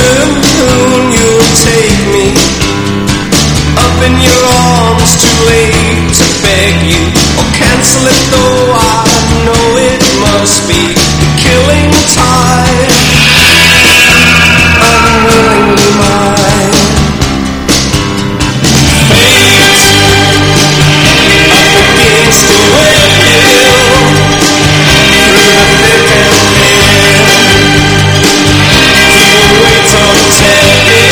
soon you'll take me up in your arms, too late to beg you or cancel it, though I know it must be the killing tide, unwillingly mine. Fate up against the wind, through the thick and thin, you wait until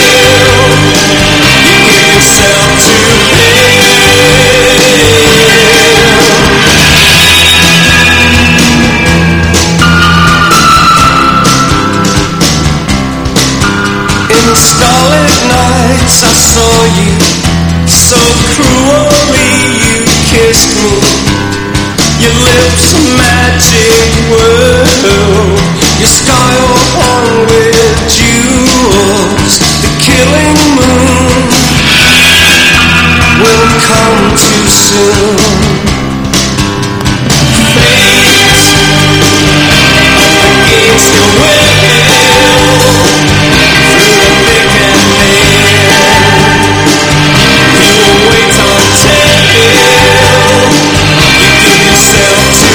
you give yourself to in starlit nights I saw you, so cruelly you kissed me. Your lips a magic world, your sky all hung with jewels. The killing moon will come too soon. Fate up against the will, through the thick and thin, you'll wait until you give yourself to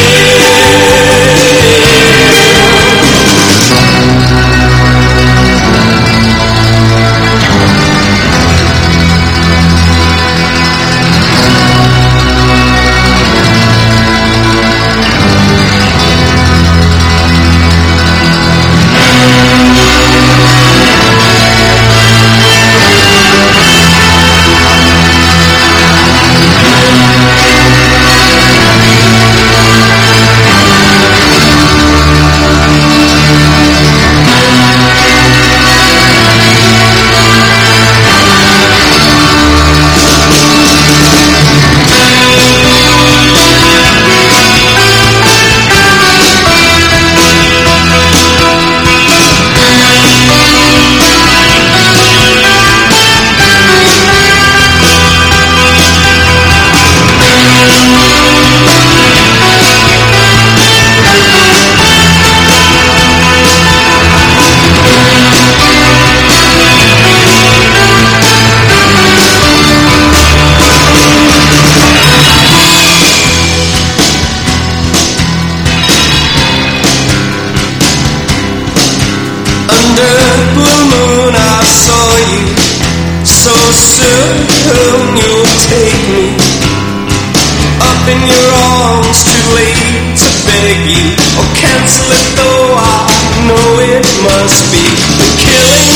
blue moon I saw you, so soon you'll take me up in your arms, too late to beg you or cancel it, though I know it must be the killing